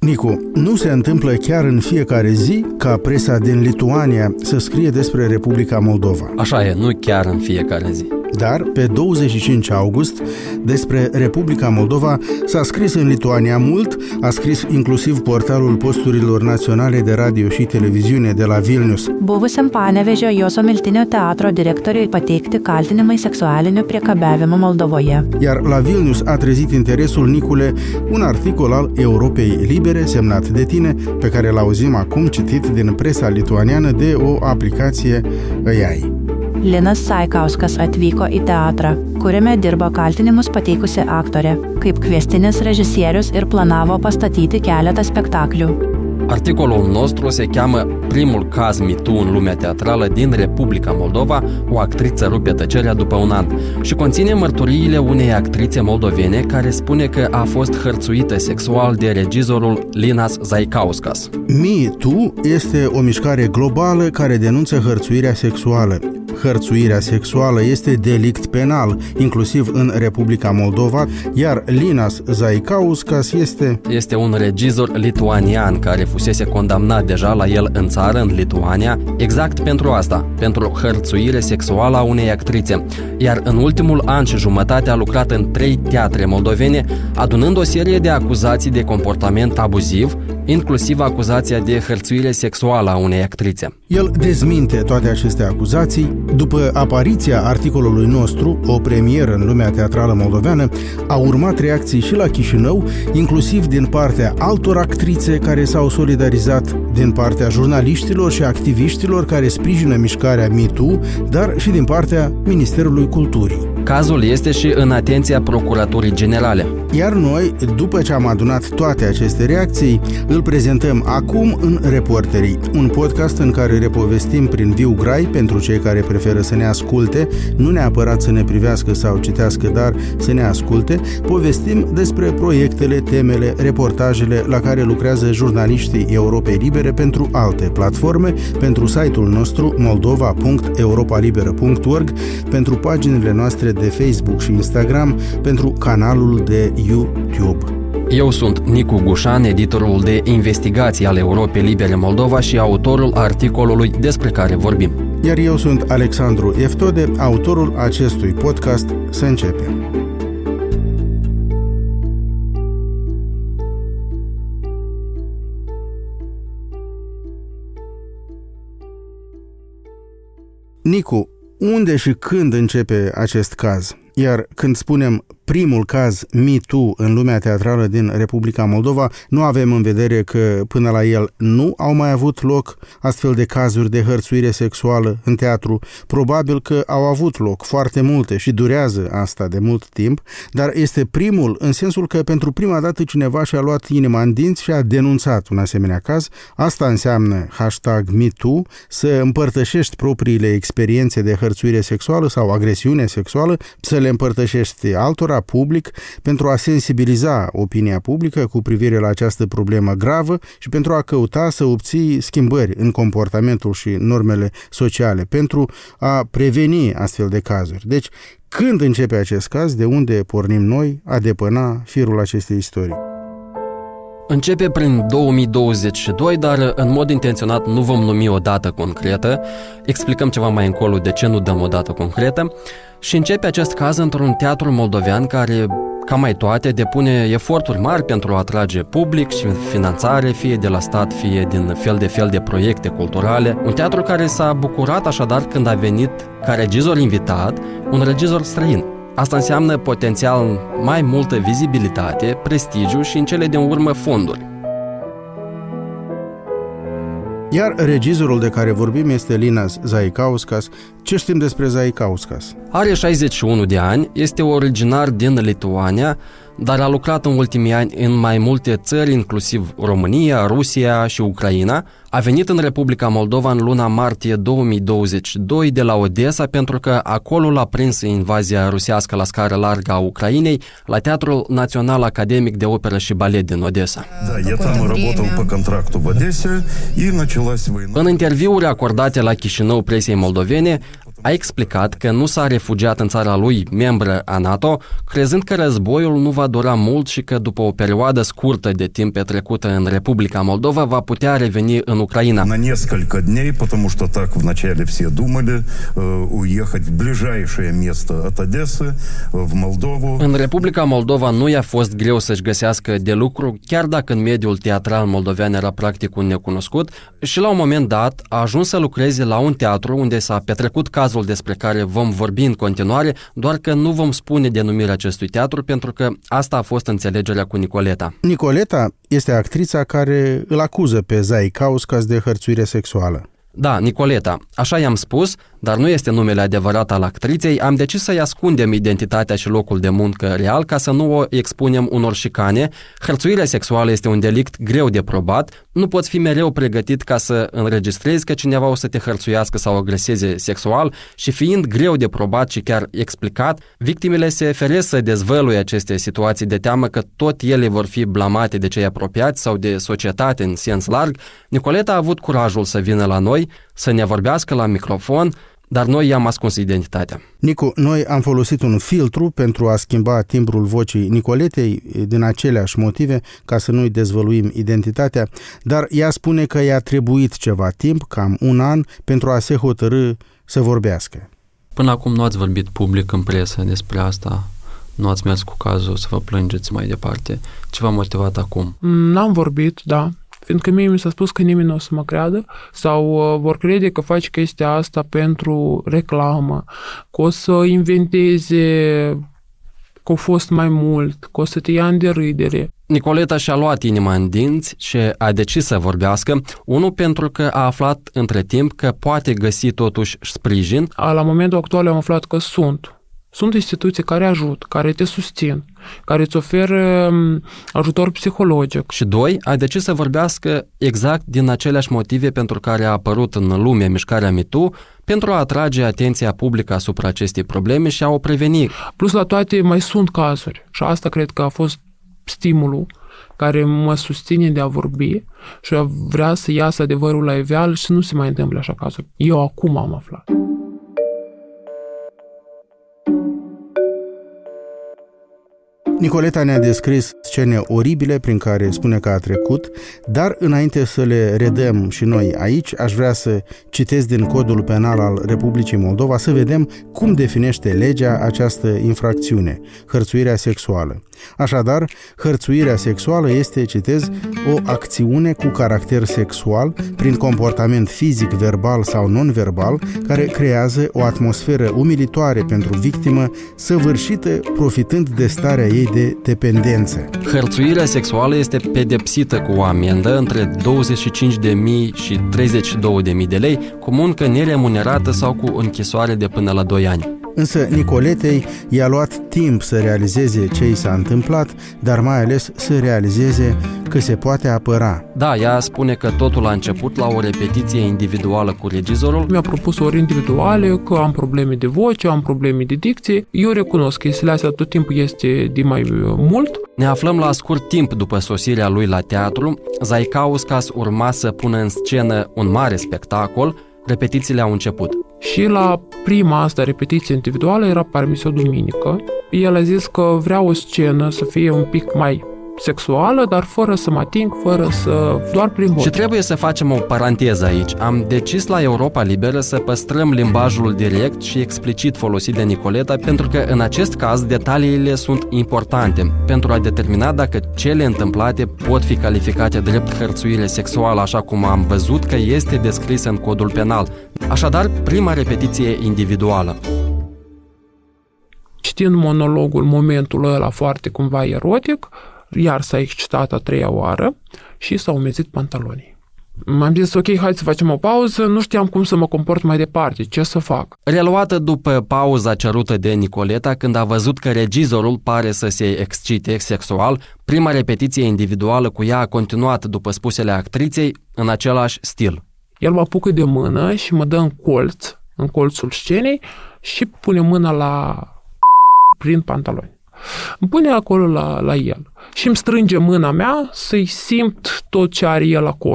Nicu, nu se întâmplă chiar în fiecare zi ca presa din Lituania să scrie despre Republica Moldova. Așa e, nu chiar în fiecare zi. Dar pe 25 august despre Republica Moldova s-a scris în Lituania mult, a scris inclusiv portalul posturilor naționale de radio și televiziune de la Vilnius. Buvusiam Panevežio Joso Miltinio teatro direktoriui pateikti kaltinimai seksualiniu priekabiavimu Moldovoje. Iar la Vilnius a trezit interesul, Nicule, un articol al Europei Libere semnat de tine, pe care l-auzim acum citit din presa lituaniană de o aplicație AI. Linas Zaikauskas atvyko į teatrą, kuriame dirbo kaltinimus pateikusi aktorė, kaip kviestinis režisierius ir planavo pastatyti keletą spektaklių. Articolul nostru se cheamă Primul caz MeToo în lumea teatrală din Republica Moldova, o actriță rupe tăcerea după un an, și conține mărturiile unei actrițe moldovene care spune că a fost hărțuită sexual de regizorul Linas Zaikauskas. MeToo este o mișcare globală care denunță hărțuirea sexuală. Hărțuirea sexuală este delict penal, inclusiv în Republica Moldova, iar Linas Zaikauskas este un regizor lituanian care fusese condamnat deja la el în țară, în Lituania, exact pentru asta, pentru hărțuire sexuală a unei actrițe. Iar în ultimul an și jumătate a lucrat în 3 teatre moldovene, adunând o serie de acuzații de comportament abuziv, inclusiv acuzația de hărțuire sexuală a unei actrițe. El dezminte toate aceste acuzații. După apariția articolului nostru, o premieră în lumea teatrală moldoveană, au urmat reacții și la Chișinău, inclusiv din partea altor actrițe care s-au solidarizat, din partea jurnaliștilor și activiștilor care sprijină mișcarea MeToo, dar și din partea Ministerului Culturii. Cazul este și în atenția Procuraturii Generale. Iar noi, după ce am adunat toate aceste reacții, îl prezentăm acum în Reporterii, un podcast în care repovestim prin viu grai, pentru cei care preferă să ne asculte, nu neapărat să ne privească sau citească, dar să ne asculte, povestim despre proiectele, temele, reportajele la care lucrează jurnaliștii Europei Libere pentru alte platforme, pentru site-ul nostru moldova.europalibera.org, pentru paginile noastre de Facebook și Instagram, pentru canalul de YouTube. Eu sunt Nicu Gușan, editorul de investigații al Europei Libere Moldova și autorul articolului despre care vorbim. Iar eu sunt Alexandru Eftode, autorul acestui podcast. Să începem! Nicu, unde și când începe acest caz? Iar când spunem primul caz MeToo în lumea teatrală din Republica Moldova, nu avem în vedere că până la el nu au mai avut loc astfel de cazuri de hărțuire sexuală în teatru. Probabil că au avut loc foarte multe și durează asta de mult timp, dar este primul în sensul că pentru prima dată cineva și-a luat inima în dinți și a denunțat un asemenea caz. Asta înseamnă #MeToo, să împărtășești propriile experiențe de hărțuire sexuală sau agresiune sexuală, să le împărtășești altora public, pentru a sensibiliza opinia publică cu privire la această problemă gravă și pentru a căuta să obții schimbări în comportamentul și normele sociale, pentru a preveni astfel de cazuri. Deci, când începe acest caz, de unde pornim noi a depăna firul acestei istorii? Începe prin 2022, dar în mod intenționat nu vom numi o dată concretă. Explicăm ceva mai încolo de ce nu dăm o dată concretă. Și începe acest caz într-un teatru moldovean care, ca mai toate, depune eforturi mari pentru a atrage public și finanțare, fie de la stat, fie din fel de proiecte culturale. Un teatru care s-a bucurat așadar când a venit ca regizor invitat un regizor străin. Asta înseamnă potențial mai multă vizibilitate, prestigiu și în cele din urmă fonduri. Iar regizorul de care vorbim este Linas Zaikauskas. Ce știm despre Zaikauskas? Are 61 de ani, este originar din Lituania, dar a lucrat în ultimii ani în mai multe țări, inclusiv România, Rusia și Ucraina. A venit în Republica Moldova în luna martie 2022 de la Odessa, pentru că acolo l-a prins invazia rusească la scară largă a Ucrainei la Teatrul Național Academic de Operă și Balet din Odessa. În interviuri acordate la Chișinău presei moldovene, A explicat că nu s-a refugiat în țara lui, membră a NATO, crezând că războiul nu va dura mult și că după o perioadă scurtă de timp petrecută în Republica Moldova va putea reveni în Ucraina. На несколько дней, потому что так вначале все думали, уехать в ближайшее место от Одессы в Молдову. În Republica Moldova nu i-a fost greu să-și găsească de lucru, chiar dacă în mediul teatral moldovean era practic un necunoscut, și la un moment dat a ajuns să lucreze la un teatru unde s-a petrecut cazul despre care vom vorbi în continuare, doar că nu vom spune denumirea acestui teatru pentru că asta a fost înțelegerea cu Nicoleta. Nicoleta este actrița care îl acuză pe Zaikauskas de hărțuire sexuală. Da, Nicoleta, așa i-am spus, dar nu este numele adevărat al actriței, am decis să-i ascundem identitatea și locul de muncă real ca să nu o expunem unor șicane. Hărțuirea sexuală este un delict greu de probat, nu poți fi mereu pregătit ca să înregistrezi că cineva o să te hărțuiască sau agreseze sexual și fiind greu de probat și chiar explicat, victimele se feresc să dezvăluie aceste situații de teamă că tot ele vor fi blamate de cei apropiați sau de societate în sens larg. Nicoleta a avut curajul să vină la noi, să ne vorbească la microfon, dar noi i-am ascuns identitatea. Nicu, noi am folosit un filtru pentru a schimba timbrul vocii Nicoletei din aceleași motive, ca să nu-i dezvăluim identitatea, dar ea spune că i-a trebuit ceva timp, cam un an, pentru a se hotărî să vorbească. Până acum nu ați vorbit public în presă despre asta? Nu ați mers cu cazul să vă plângeți mai departe? Ce v-a motivat acum? N-am vorbit, da. Fiindcă mie mi s-a spus că nimeni nu o să mă creadă sau vor crede că faci chestia asta pentru reclamă, că o să inventeze că a fost mai mult, că o să te ia în derâdere. Nicoleta și-a luat inima în dinți și a decis să vorbească, unul pentru că a aflat între timp că poate găsi totuși sprijin. La momentul actual am aflat că sunt instituții care ajută, care te susțin, care îți oferă ajutor psihologic. Și doi, a decis să vorbească exact din aceleași motive pentru care a apărut în lume mișcarea MeToo, pentru a atrage atenția publică asupra acestei probleme și a o preveni. Plus la toate mai sunt cazuri și asta cred că a fost stimulul care mă susține de a vorbi și a vrea să iasă adevărul la iveală și să nu se mai întâmple așa cazuri. Eu acum am aflat. Nicoleta ne-a descris scene oribile prin care spune că a trecut, dar înainte să le redăm și noi aici, aș vrea să citesc din Codul Penal al Republicii Moldova să vedem cum definește legea această infracțiune, hărțuirea sexuală. Așadar, hărțuirea sexuală este, citez, o acțiune cu caracter sexual prin comportament fizic, verbal sau non-verbal care creează o atmosferă umilitoare pentru victimă, săvârșită profitând de starea ei de dependență. Hărțuirea sexuală este pedepsită cu o amendă între 25.000 și 32.000 de lei, cu muncă neremunerată sau cu închisoare de până la 2 ani. Însă Nicoletei i-a luat timp să realizeze ce i s-a întâmplat, dar mai ales să realizeze că se poate apăra. Da, ea spune că totul a început la o repetiție individuală cu regizorul. Mi-a propus ori individuale, că am probleme de voce, am probleme de dicție. Eu recunosc că chestiile astea tot timpul este de mai mult. Ne aflăm la scurt timp după sosirea lui la teatru. Zaikauskas urma să pună în scenă un mare spectacol. Repetițiile au început. Și la prima asta repetiție individuală era permis o duminică. El a zis că vrea o scenă să fie un pic mai sexuală, dar fără să mă ating, doar prin voce. Și trebuie să facem o paranteză aici. Am decis la Europa Liberă să păstrăm limbajul direct și explicit folosit de Nicoleta, pentru că în acest caz detaliile sunt importante pentru a determina dacă cele întâmplate pot fi calificate drept hărțuire sexuală, așa cum am văzut că este descris în Codul Penal. Așadar, prima repetiție individuală. Citind monologul, momentul ăla foarte cumva erotic, iar s-a excitat a 3-a oară și s-au umezit pantalonii. M-am zis, ok, hai să facem o pauză, nu știam cum să mă comport mai departe, ce să fac. Reluată după pauza cerută de Nicoleta, când a văzut că regizorul pare să se excite sexual, prima repetiție individuală cu ea a continuat, după spusele actriței, în același stil. El mă apucă de mână și mă dă în colțul scenei și pune mâna prin pantaloni. Îmi pune acolo la el și îmi strânge mâna mea să-i simt tot ce are el acolo.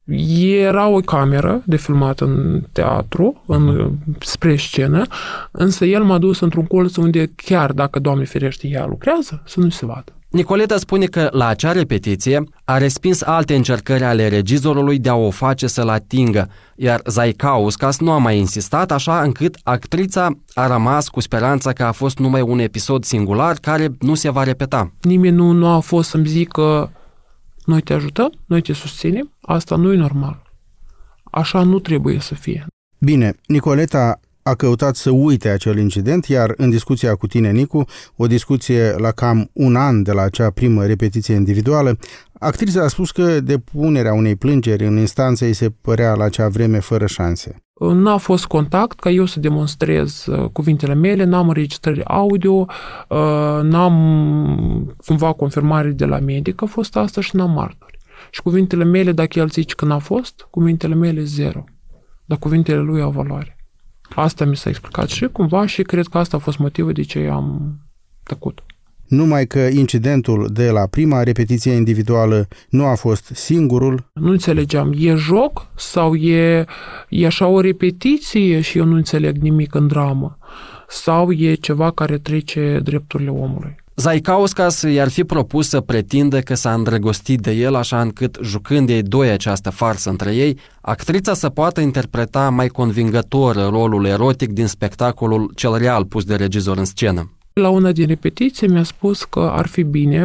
Era o cameră de filmat în teatru, spre scenă, însă el m-a dus într-un colț unde chiar dacă, Doamne ferește, ea lucrează, să nu se vadă. Nicoleta spune că la acea repetiție a respins alte încercări ale regizorului de a o face să-l atingă, iar Zaikauskas nu a mai insistat, așa încât actrița a rămas cu speranța că a fost numai un episod singular care nu se va repeta. Nimeni nu a fost să-mi zică noi te ajutăm, noi te susținem, asta nu e normal. Așa nu trebuie să fie. Bine, Nicoleta a căutat să uite acel incident, iar în discuția cu tine, Nicu, o discuție la cam un an de la acea primă repetiție individuală, actrița a spus că depunerea unei plângeri în instanță îi se părea la acea vreme fără șanse. N-a fost contact ca eu să demonstrez cuvintele mele, n-am înregistrări audio, n-am cumva confirmare de la medic, a fost asta și n-am martori. Și cuvintele mele, dacă el zice că n-a fost, cuvintele mele 0, dar cuvintele lui au valoare. Asta mi s-a explicat și cumva și cred că asta a fost motivul de ce am tăcut. Numai că incidentul de la prima repetiție individuală nu a fost singurul. Nu înțelegeam, e joc sau e așa o repetiție și eu nu înțeleg nimic în dramă? Sau e ceva care trece drepturile omului? Zaikauskas i-ar fi propus să pretindă că s-a îndrăgostit de el așa încât, jucând ei doi această farsă între ei, actrița să poată interpreta mai convingător rolul erotic din spectacolul cel real pus de regizor în scenă. La una din repetiții mi-a spus că ar fi bine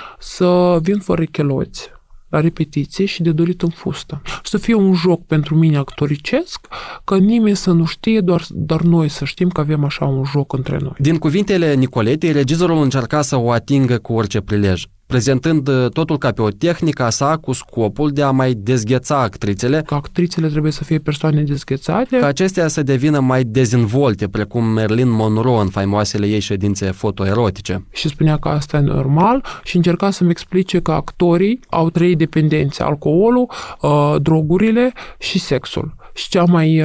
să vin fără cheloți la repetiție și de dorit în fustă. Să fie un joc pentru mine actoricesc, că nimeni să nu știe, doar noi să știm că avem așa un joc între noi. Din cuvintele Nicoletei, regizorul încerca să o atingă cu orice prilej, prezentând totul ca pe o tehnică a sa cu scopul de a mai dezgheța actrițele, că actrițele trebuie să fie persoane dezghețate, ca acestea să devină mai dezvolte, precum Marilyn Monroe în faimoasele ei ședințe fotoerotice. Și spunea că asta e normal și încerca să-mi explice că actorii au 3 dependențe: alcoolul, drogurile și sexul. Și cea mai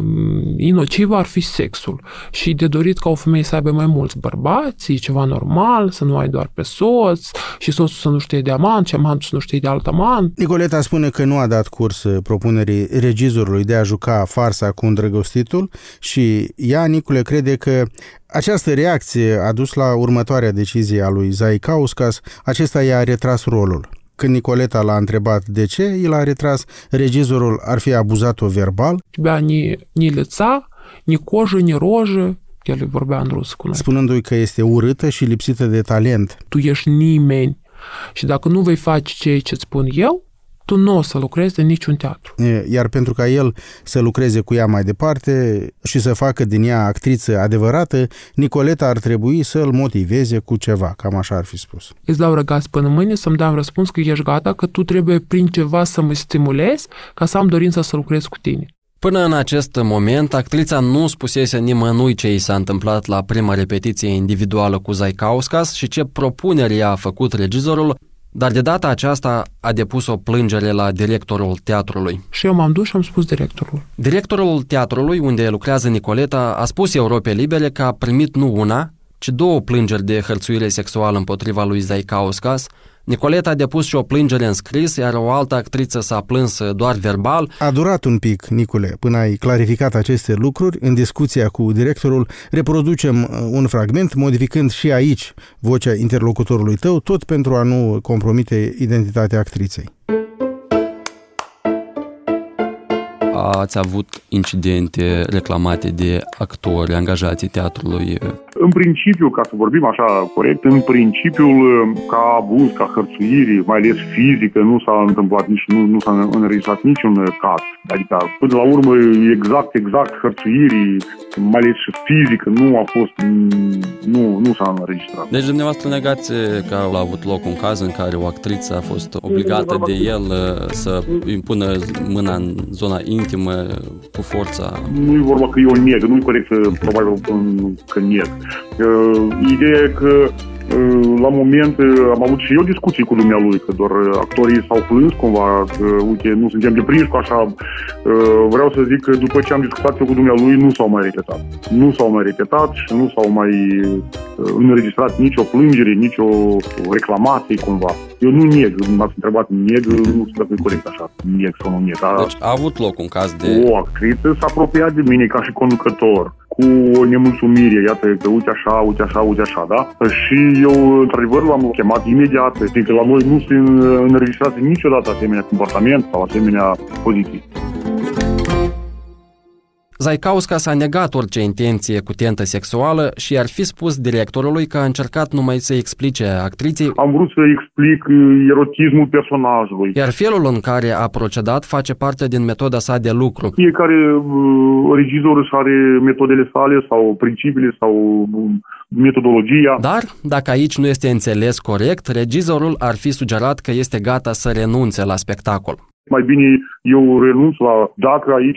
inocivă ar fi sexul. Și de dorit ca o femeie să aibă mai mulți bărbați, e ceva normal, să nu ai doar pe soț, și soțul să nu știe de amant, și amantul să nu știe de alt amant. Nicoleta spune că nu a dat curs propunerii regizorului de a juca farsa cu îndrăgostitul și ea, Nicule, crede că această reacție a dus la următoarea decizie a lui Zaikauskas, acesta i-a retras rolul. Când Nicoleta l-a întrebat de ce, el a retras, regizorul ar fi abuzat-o verbal. Тебя ni lița, ni cojă, ni rojă, el vorbea în rusă cu noi. Spunându-i că este urâtă și lipsită de talent. Tu ești nimeni și dacă nu vei face ceea ce îți spun eu, tu nu o să lucrezi în niciun teatru. Iar pentru ca el să lucreze cu ea mai departe și să facă din ea actriță adevărată, Nicoleta ar trebui să-l motiveze cu ceva, cam așa ar fi spus. Îți dau răgaz până mâine să-mi dau răspuns că ești gata, că tu trebuie prin ceva să mă stimulezi ca să am dorința să lucrez cu tine. Până în acest moment, actrița nu spusese nimănui ce i s-a întâmplat la prima repetiție individuală cu Zaikauskas și ce propunere i-a făcut regizorul, dar de data aceasta a depus o plângere la directorul teatrului. Și eu m-am dus și am spus directorul. Directorul teatrului, unde lucrează Nicoleta, a spus Europei Libere că a primit nu una, ci 2 plângeri de hărțuire sexuală împotriva lui Zaikauskas. Nicoleta a depus și o plângere în scris, iar o altă actriță s-a plâns doar verbal. A durat un pic, Nicule, până ai clarificat aceste lucruri. În discuția cu directorul reproducem un fragment, modificând și aici vocea interlocutorului tău, tot pentru a nu compromite identitatea actriței. Ați avut incidente reclamate de actori, angajații teatrului? În principiu, ca să vorbim așa corect, în principiul ca abuz, ca hărțuire, mai ales fizică, nu s-a întâmplat nici, nu s-a înregistrat niciun caz. Adică, până la urmă, exact hărțuire, mai ales și fizică, nu a fost, nu s-a înregistrat. Deci dumneavoastră negați că a avut loc un caz în care o actriță a fost obligată de el să impună mâna în zona intimă cu forța? Nu e vorba că eu neg, nu e corect să probabil că neg. Ideea e că La moment am avut și eu discuții cu dumnealui, că doar actorii s-au plâns cumva, că uite, nu suntem depriși cu așa. Vreau să zic că după ce am discutat eu cu dumnealui, nu s-au mai repetat. Nu s-au mai repetat și nu s-au mai înregistrat nicio plângere, nicio reclamație cumva. Eu nu neg, m-ați întrebat, neg, nu știu dacă e corect așa, neg sau nu neg. Deci a avut loc un caz de... O actriță s-a apropiat de mine ca și conducător, cu o nemulțumire, iată că uite așa, da? Și eu, într-adevăr, l-am chemat imediat, fiindcă la noi nu se înregistrează niciodată asemenea comportament sau asemenea poziții. Zaikauskas a negat orice intenție cu tentă sexuală și ar fi spus directorului că a încercat numai să explice actriței. Am vrut să explic erotismul personajului. Iar felul în care a procedat face parte din metoda sa de lucru. Fiecare regizor își are metodele sale sau principiile sau metodologia. Dar, dacă aici nu este înțeles corect, regizorul ar fi sugerat că este gata să renunțe la spectacol. Mai bine eu renunț dacă aici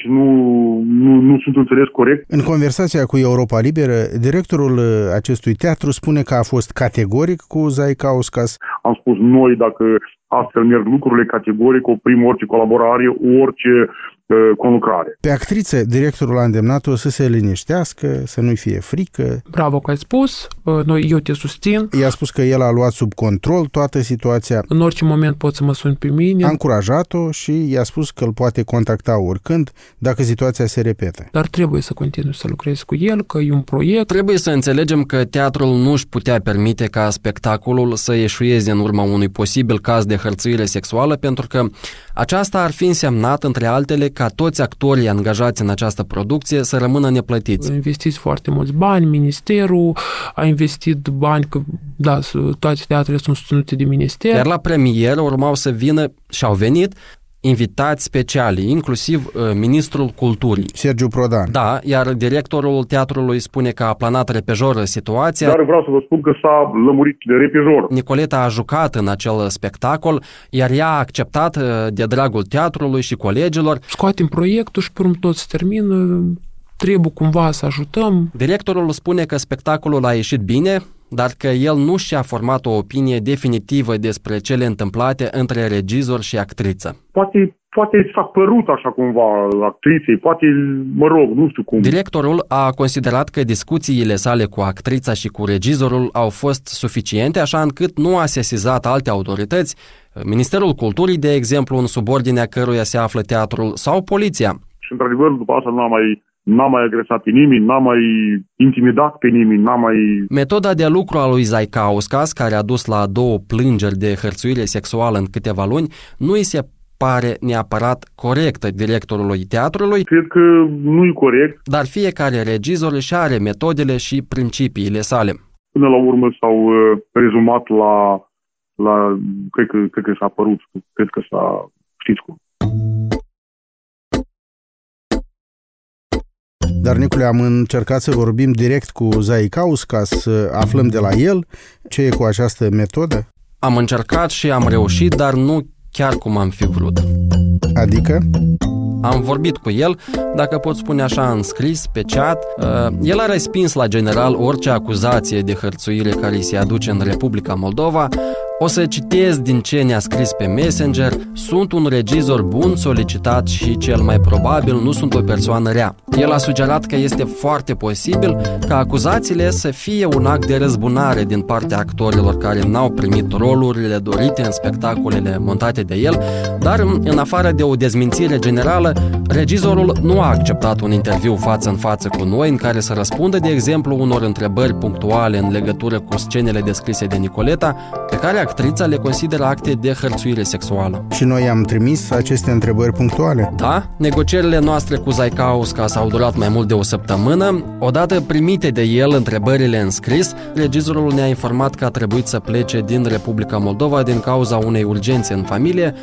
nu sunt înțeles corect. În conversația cu Europa Liberă, directorul acestui teatru spune că a fost categoric cu Zaikauskas. Am spus noi, dacă astfel merg lucrurile, categoric oprim orice colaborare, orice conlucrare. Pe actriță, directorul a îndemnat-o să se liniștească, să nu-i fie frică. Bravo că ai spus, eu te susțin. I-a spus că el a luat sub control toată situația. În orice moment poți să mă suni pe mine. A încurajat-o și i-a spus că îl poate contacta oricând dacă situația se repetă. Dar trebuie să continui să lucrezi cu el, că e un proiect. Trebuie să înțelegem că teatrul nu își putea permite ca spectacolul să eșueze în urma unui posibil caz de hărțuire sexuală, pentru că aceasta ar fi însemnat, între altele, ca toți actorii angajați în această producție să rămână neplătiți. Investiți foarte mulți bani, ministerul a investit bani, că da, toate teatrele sunt susținute de minister. Iar la premieră urmau să vină și au venit invitați speciali, inclusiv ministrul culturii. Sergiu Prodan. Da, iar directorul teatrului spune că a planat repejor situația. Dar vreau să vă spun că s-a lămurit de repejor. Nicoleta a jucat în acel spectacol, iar ea a acceptat de dragul teatrului și colegilor. Scoatem proiectul și pe urmă tot se termină. Trebuie cumva să ajutăm. Directorul spune că spectacolul a ieșit bine, dar că el nu și-a format o opinie definitivă despre cele întâmplate între regizor și actriță. Poate s-a părut așa cumva actriței, poate, nu știu cum. Directorul a considerat că discuțiile sale cu actrița și cu regizorul au fost suficiente, așa încât nu a sesizat alte autorități, Ministerul Culturii, de exemplu, în subordinea căruia se află teatrul, sau poliția. Și într-adevăr, după asta n-am mai agresat pe nimeni, n-am mai intimidat pe nimeni, n-am mai... Metoda de lucru a lui Zaikauskas, care a dus la 2 plângeri de hărțuire sexuală în câteva luni, nu îi se pare neapărat corectă directorului teatrului. Cred că nu e corect. Dar fiecare regizor își are metodele și principiile sale. Până la urmă s-au rezumat la cred că s-a părut, cred că s-a... știți cum. Dar, Nicule, am încercat să vorbim direct cu Zaikauskas, să aflăm de la el ce e cu această metodă. Am încercat și am reușit, dar nu chiar cum am fi vrut. Adică? Am vorbit cu el, dacă pot spune așa în scris, pe chat. El a respins la general orice acuzație de hărțuire care îi se aduce în Republica Moldova. O să citez din ce ne-a scris pe Messenger. Sunt un regizor bun, solicitat și cel mai probabil nu sunt o persoană rea. El a sugerat că este foarte posibil ca acuzațiile să fie un act de răzbunare din partea actorilor care n-au primit rolurile dorite în spectacolele montate de el, dar în afară de o dezmințire generală, regizorul nu a acceptat un interviu față în față cu noi în care să răspundă, de exemplu, unor întrebări punctuale în legătură cu scenele descrise de Nicoleta, pe care actrița le consideră acte de hărțuire sexuală. Și noi am trimis aceste întrebări punctuale? Da, negocierile noastre cu Zaikauskas au durat mai mult de o săptămână. Odată primite de el întrebările în scris, regizorul ne-a informat că a trebuit să plece din Republica Moldova din cauza unei urgențe în familie,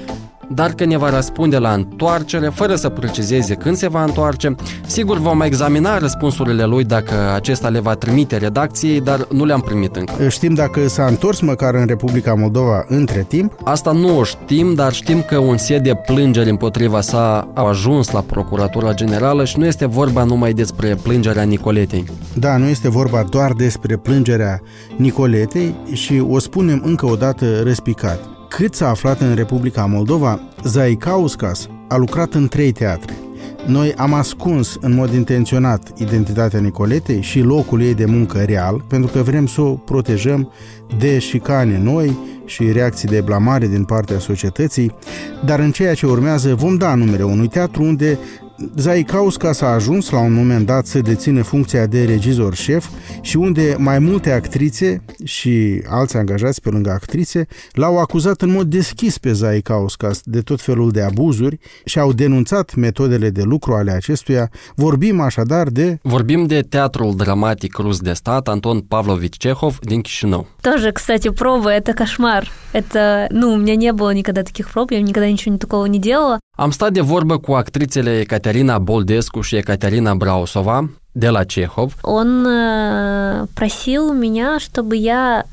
dar că ne va răspunde la întoarcere, fără să precizeze când se va întoarce. Sigur, vom examina răspunsurile lui dacă acesta le va trimite redacției, dar nu le-am primit încă. Știm dacă s-a întors măcar în Republica Moldova între timp? Asta nu o știm, dar știm că un set de plângeri împotriva sa a ajuns la Procuratura Generală și nu este vorba numai despre plângerea Nicoletei. Da, nu este vorba doar despre plângerea Nicoletei și o spunem încă o dată răspicat. Cât s-a aflat în Republica Moldova, Zaikauskas a lucrat în 3 teatre. Noi am ascuns în mod intenționat identitatea Nicoletei și locul ei de muncă real, pentru că vrem să o protejăm de șicane noi și reacții de blamare din partea societății, dar în ceea ce urmează vom da numele unui teatru unde Zaikauskas a ajuns la un moment dat să dețină funcția de regizor șef și unde mai multe actrițe și alți angajați pe lângă actrițe l-au acuzat în mod deschis pe Zaikauskas de tot felul de abuzuri și au denunțat metodele de lucru ale acestuia. Vorbim de Teatrul Dramatic Rus de Stat Anton Pavlovich Чехов din Chișinău. Тоже, кстати, пробы — это кошмар. Это, у меня не было никогда таких проб, я никогда ничего такого не делала. Am stat de vorbă cu actrițele Ecaterina Boldescu și Ecaterina Brausova de la Чехов. Он просил меня, чтобы я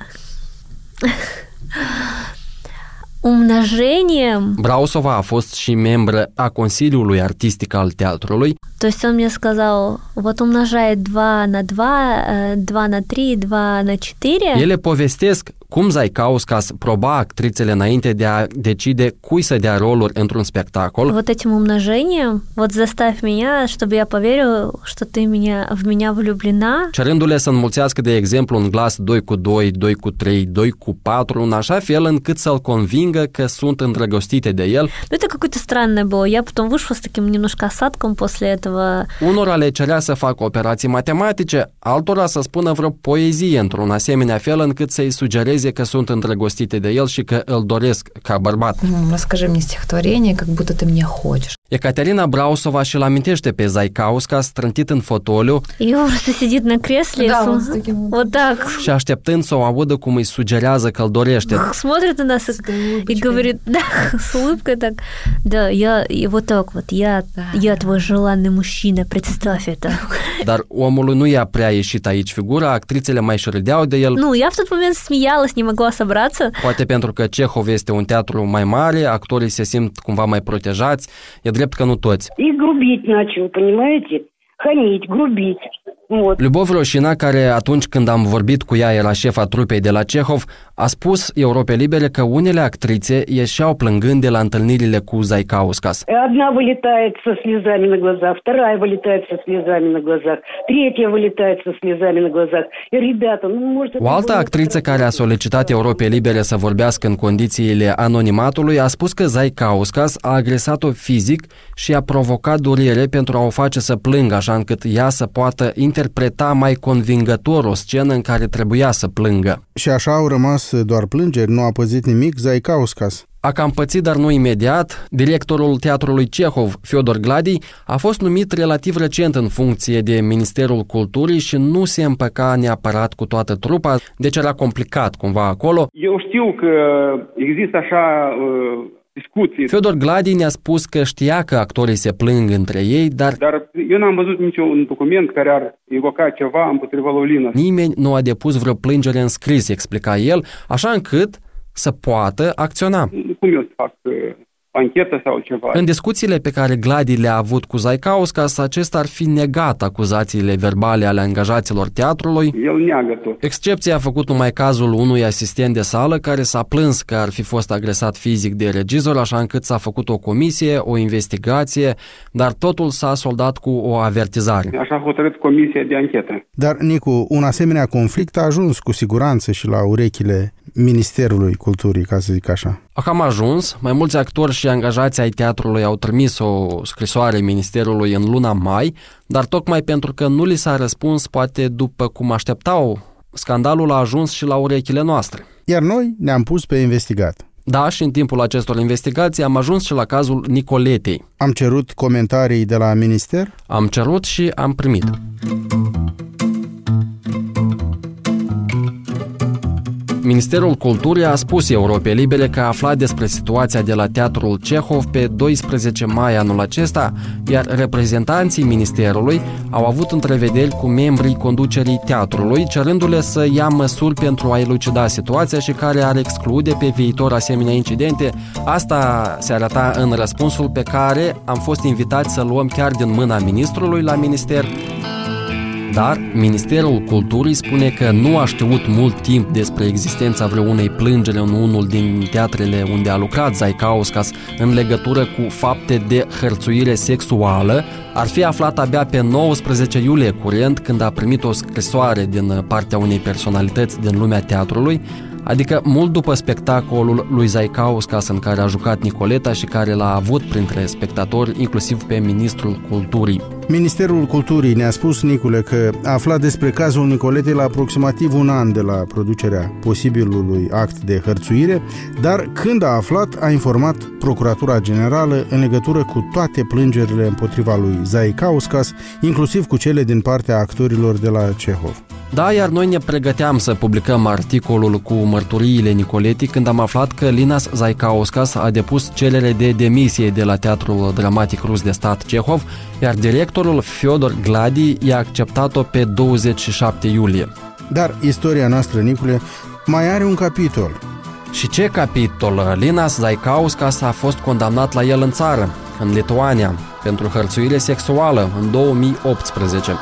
умножением... Brausova a fost și membră a Consiliului Artistic al Teatrului. То есть он мне сказал, вот умножай 2 на 2, 2 на 3, 2 на 4. Ele povestesc cum Zaikauskas proba actrițele înainte de a decide cui să dea roluri într-un spectacol. Вот этим умножением, вот заставь меня, чтобы я поверил, что ты в меня влюблена. Cerându-le să înmulțească, de exemplu, un glas 2 cu 2, 2 cu 3, 2 cu 4, în așa fel încât să-l convingă că sunt îndrăgostite de el. Ну, это какое-то странное было. Я потом вышла с таким немножко осадком после этого. Unora le cerea să facă operații matematice, altora să spună vreo poezie într-un asemenea fel încât să-i sugereze că sunt îndrăgostite de el și că îl doresc ca bărbat. Расскажи мне стихотворение, как будто ты меня хочешь. Ecaterina Brausova și-l amintește pe Zaikauskas strântit în fotoliu сидит на кресле, вот так. Și așteptând să o audă cum îi sugerează că îl dorește. Смотрит на нас и говорит, да, с улыбкой так, да, я вот так вот, я твой желанный мужчина, представь это. Dar omului nu i-a prea ieșit aici figura, actrițele mai și râdeau de el. Я в тот момент смеялась, не могла собраться. Poate pentru că Чехов este un teatru mai mare, actorii se simt cumva mai protejați, e drept că nu toți. И грубить начал, понимаете? Хамить, грубить. Любov Roșina, care atunci când am vorbit cu ea era șefa trupei de la Чехов, a spus Europei Libere că unele actrițe ieșeau plângând de la întâlnirile cu Zaikauskas. Одна вылетает со слезами на глазах, вторая вылетает со слезами на глазах, третья вылетает со слезами на глазах. И, rебята, может... O altă actriță care a solicitat Europei Libere să vorbească în condițiile anonimatului a spus că Zaikauskas a agresat-o fizic și a provocat durere pentru a o face să plângă, așa încât ea să poată interpreta mai convingător o scenă în care trebuia să plângă. Și așa au rămas doar plângeri, nu a păzit nimic Zaikauskas. A cam pățit, dar nu imediat. Directorul teatrului Чехов, Fyodor Gladi, a fost numit relativ recent în funcție de Ministerul Culturii și nu se împăca neapărat cu toată trupa, deci era complicat cumva acolo. Eu știu că există așa discuții. Fyodor Gladi ne-a spus că știa că actorii se plâng între ei, dar eu n-am văzut niciun document care ar evoca ceva împotriva lui Lina. Nimeni nu a depus vreo plângere în scris, explica el, așa încât să poată acționa. Cum eu să fac anchetă sau ceva? În discuțiile pe care Gladi le-a avut cu Zaikauskas, acesta ar fi negat acuzațiile verbale ale angajaților teatrului. El neagă tot. Excepția a făcut numai cazul unui asistent de sală care s-a plâns că ar fi fost agresat fizic de regizor, așa încât s-a făcut o comisie, o investigație, dar totul s-a soldat cu o avertizare. Așa a hotărât comisia de anchetă. Dar, Nicu, un asemenea conflict a ajuns cu siguranță și la urechile Ministerului Culturii, ca să zic așa. Am ajuns, mai mulți actori și angajați ai teatrului au trimis o scrisoare Ministerului în luna mai, dar tocmai pentru că nu li s-a răspuns, poate după cum așteptau, scandalul a ajuns și la urechile noastre. Iar noi ne-am pus pe investigat. Da, și în timpul acestor investigații am ajuns și la cazul Nicoletei. Am cerut comentarii de la minister? Am cerut și am primit. Ministerul Culturii a spus Europei Libere că a aflat despre situația de la Teatrul Cehov pe 12 mai anul acesta, iar reprezentanții Ministerului au avut întrevederi cu membrii conducerii teatrului, cerându-le să ia măsuri pentru a elucida situația și care ar exclude pe viitor asemenea incidente. Asta se arăta în răspunsul pe care am fost invitați să luăm chiar din mâna ministrului la minister. Dar Ministerul Culturii spune că nu a știut mult timp despre existența vreunei plângeri în unul din teatrele unde a lucrat Zaikauskas în legătură cu fapte de hărțuire sexuală. Ar fi aflat abia pe 19 iulie curent, când a primit o scrisoare din partea unei personalități din lumea teatrului, adică mult după spectacolul lui Zaikauskas în care a jucat Nicoleta și care l-a avut printre spectatori, inclusiv pe Ministrul Culturii. Ministerul Culturii ne-a spus, Nicule, că a aflat despre cazul Nicoletei la aproximativ un an de la producerea posibilului act de hărțuire, dar când a aflat, a informat Procuratura Generală în legătură cu toate plângerile împotriva lui Zaikauskas, inclusiv cu cele din partea actorilor de la Cehov. Da, iar noi ne pregăteam să publicăm articolul cu mărturiile Nicoletei când am aflat că Linas Zaikauskas a depus cerere de demisie de la Teatrul Dramatic Rus de Stat Cehov, iar directorul Fyodor Gladi i-a acceptat-o pe 27 iulie. Dar istoria noastră, Nicule, mai are un capitol. Și ce capitol? Linas Zaikauskas a fost condamnat la el în țară, în Lituania, pentru hărțuire sexuală în 2018.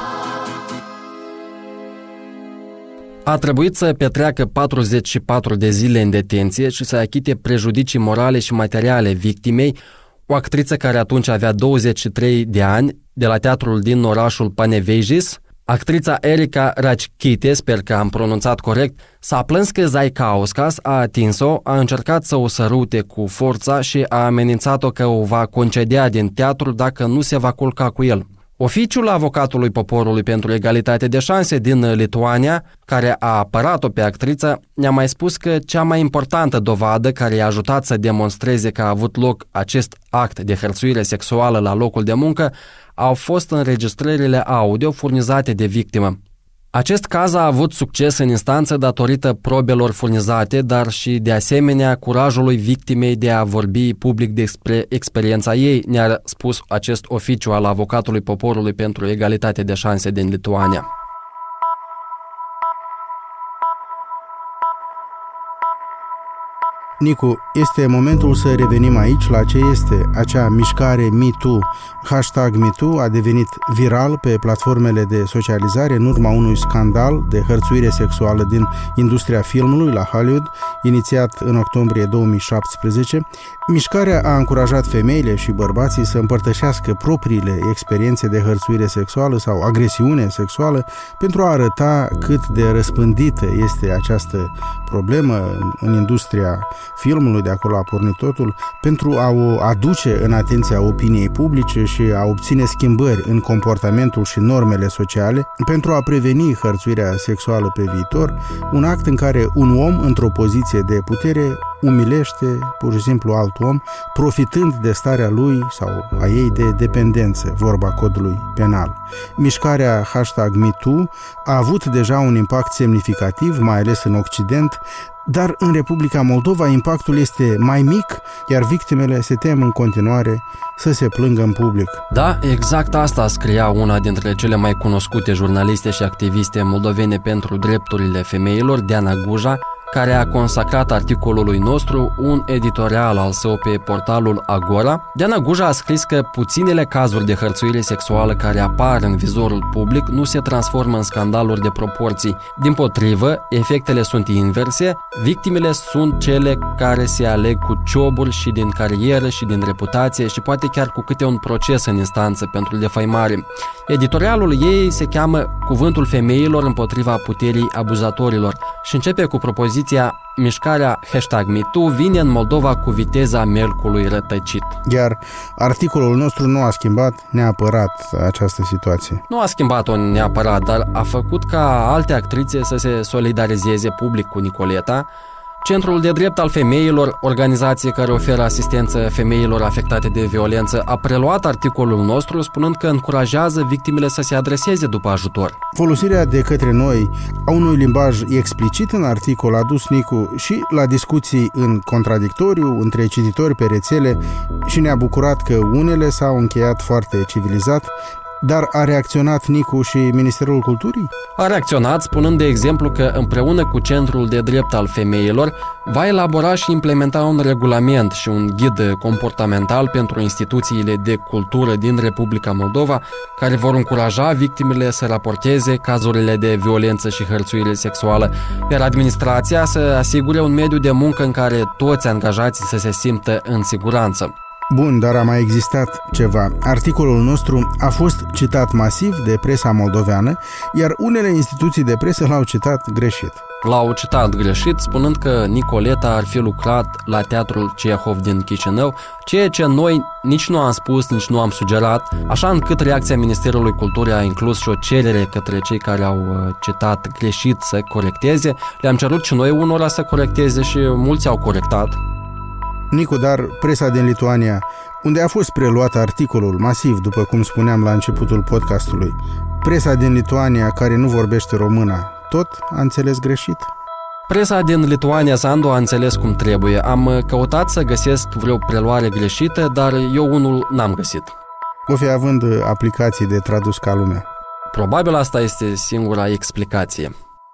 A trebuit să petreacă 44 de zile în detenție și să achite prejudicii morale și materiale victimei, o actriță care atunci avea 23 de ani, de la teatrul din orașul Panevėžys. Actrița Erika Račkytė, sper că am pronunțat corect, s-a plâns că Zaikauskas a atins-o, a încercat să o sărute cu forța și a amenințat-o că o va concedea din teatru dacă nu se va culca cu el. Oficiul avocatului poporului pentru egalitate de șanse din Lituania, care a apărat-o pe actriță, ne-a mai spus că cea mai importantă dovadă care i-a ajutat să demonstreze că a avut loc acest act de hărțuire sexuală la locul de muncă au fost înregistrările audio furnizate de victimă. Acest caz a avut succes în instanță datorită probelor furnizate, dar și de asemenea curajului victimei de a vorbi public despre experiența ei, ne-a spus acest oficiu al avocatului poporului pentru egalitate de șanse din Lituania. Nicu, este momentul să revenim aici la ce este acea mișcare MeToo. Hashtag MeToo a devenit viral pe platformele de socializare în urma unui scandal de hărțuire sexuală din industria filmului la Hollywood, inițiat în octombrie 2017. Mișcarea a încurajat femeile și bărbații să împărtășească propriile experiențe de hărțuire sexuală sau agresiune sexuală pentru a arăta cât de răspândită este această problemă în industria filmului, de acolo a pornit totul, pentru a o aduce în atenția opiniei publice și a obține schimbări în comportamentul și normele sociale, pentru a preveni hărțuirea sexuală pe viitor, un act în care un om într-o poziție de putere umilește pur și simplu alt om, profitând de starea lui sau a ei de dependență, vorba codului penal. Mișcarea hashtag MeToo a avut deja un impact semnificativ, mai ales în Occident, dar în Republica Moldova impactul este mai mic, iar victimele se tem în continuare să se plângă în public. Da, exact asta scria una dintre cele mai cunoscute jurnaliste și activiste moldovene pentru drepturile femeilor, Diana Guja, care a consacrat articolului nostru un editorial al său pe portalul Agora. Diana Guja a scris că puținele cazuri de hărțuire sexuală care apar în vizorul public nu se transformă în scandaluri de proporții. Dimpotrivă, efectele sunt inverse, victimele sunt cele care se aleg cu cioburi și din carieră și din reputație și poate chiar cu câte un proces în instanță pentru defăimare. Editorialul ei se cheamă Cuvântul femeilor împotriva puterii abuzatorilor și începe cu propoziția: mișcarea hashtag MeToo vine în Moldova cu viteza melcului rătăcit. Iar articolul nostru nu a schimbat neapărat această situație. Nu a schimbat-o neapărat, dar a făcut ca alte actrițe să se solidarizeze public cu Nicoleta, Centrul de Drept al Femeilor, organizație care oferă asistență femeilor afectate de violență, a preluat articolul nostru spunând că încurajează victimele să se adreseze după ajutor. Folosirea de către noi a unui limbaj explicit în articol a dus Nicu și la discuții în contradictoriu între cititori pe rețele și ne-a bucurat că unele s-au încheiat foarte civilizat. Dar a reacționat Nicu și Ministerul Culturii? A reacționat spunând, de exemplu, că împreună cu Centrul de Drept al Femeilor va elabora și implementa un regulament și un ghid comportamental pentru instituțiile de cultură din Republica Moldova, care vor încuraja victimele să raporteze cazurile de violență și hărțuire sexuală, iar administrația să asigure un mediu de muncă în care toți angajații să se simtă în siguranță. Bun, dar a mai existat ceva. Articolul nostru a fost citat masiv de presa moldoveană, iar unele instituții de presă l-au citat greșit. L-au citat greșit, spunând că Nicoleta ar fi lucrat la Teatrul Cehov din Chișinău, ceea ce noi nici nu am spus, nici nu am sugerat, așa încât reacția Ministerului Culturii a inclus și o cerere către cei care au citat greșit să corecteze. Le-am cerut și noi unora să corecteze și mulți au corectat. Nicu, dar presa din Lituania, unde a fost preluat articolul masiv, după cum spuneam la începutul podcastului, presa din Lituania care nu vorbește română, tot a înțeles greșit? Presa din Lituania, Sandu, a înțeles cum trebuie. Am căutat să găsesc vreo preluare greșită, dar eu unul n-am găsit. O fi având aplicații de tradus ca lumea. Probabil asta este singura explicație.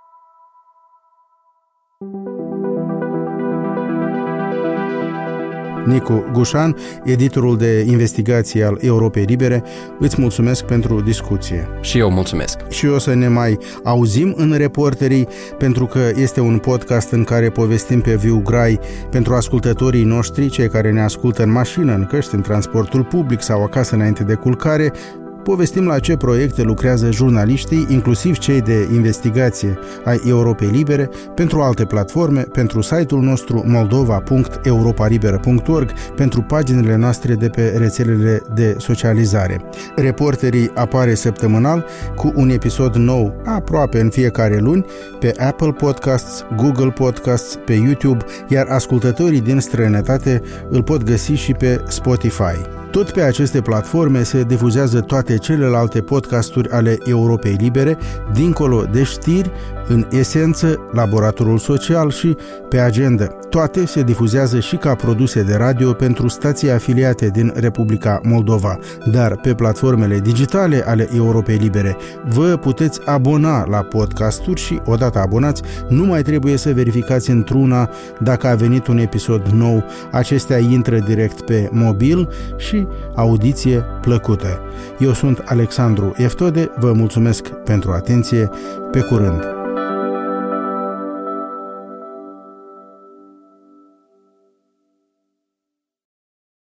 Nicu Gușan, editorul de investigații al Europei Libere, îți mulțumesc pentru discuție. Și eu mulțumesc. Și o să ne mai auzim în Reporterii, pentru că este un podcast în care povestim pe viu grai pentru ascultătorii noștri, cei care ne ascultă în mașină, în căști, în transportul public sau acasă înainte de culcare. Povestim la ce proiecte lucrează jurnaliștii, inclusiv cei de investigație ai Europei Libere, pentru alte platforme, pentru site-ul nostru moldova.europalibera.org, pentru paginile noastre de pe rețelele de socializare. Reporterii apare săptămânal cu un episod nou aproape în fiecare luni pe Apple Podcasts, Google Podcasts, pe YouTube, iar ascultătorii din străinătate îl pot găsi și pe Spotify. Tot pe aceste platforme se difuzează toate celelalte podcasturi ale Europei Libere, dincolo de știri, în esență, Laboratorul Social și Pe Agenda. Toate se difuzează și ca produse de radio pentru stații afiliate din Republica Moldova, dar pe platformele digitale ale Europei Libere vă puteți abona la podcasturi și, odată abonați, nu mai trebuie să verificați într-una dacă a venit un episod nou. Acestea intră direct pe mobil și audiție plăcută. Eu sunt Alexandru Eftode, vă mulțumesc pentru atenție, pe curând!